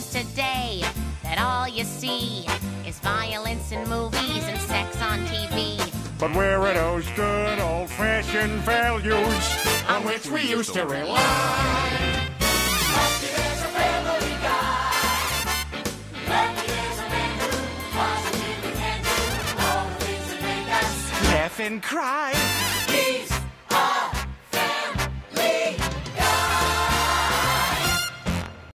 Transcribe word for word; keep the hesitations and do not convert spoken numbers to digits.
today that all you see is violence in movies and sex on T V. But where are those good old-fashioned values on which we used to rely? Lucky there's a family guy. Lucky there's a man who positively can do all the things that make us Laugh and cry. He's